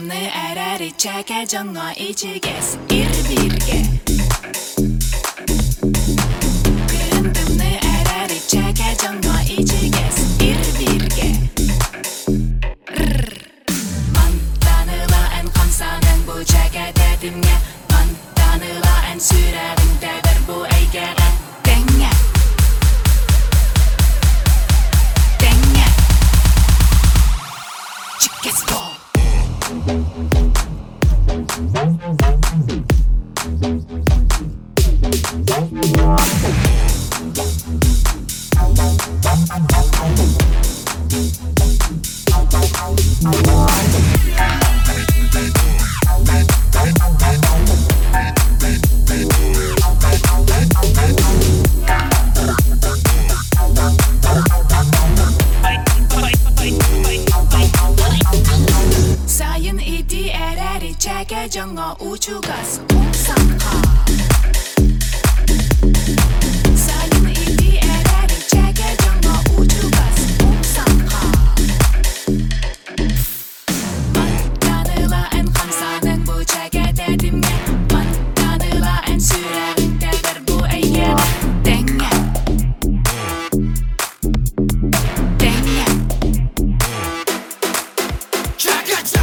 Күрендімні әрәрі чәкә жаңа ичігес ир-бирге. Күрендімні әрәрі чәкә жаңа ичігес ир-бирге. Манtanıla en kansanın bu çəkę dədimə. Mantanıla en sürəvindədir bu əygəğə. Dəngə Dəngə Çıkkes bol. Sayın idi ərəri çəkę жаңа uçuqas uqsanqa. Sayın idi ərəri çəkę жаңа uçuqas uqsanqa. Mantanıla en kansanın bu çəkę dədimə. Mantanıla en sürəvindədir bu əygəğə. Dəngə Dəngə Çəkę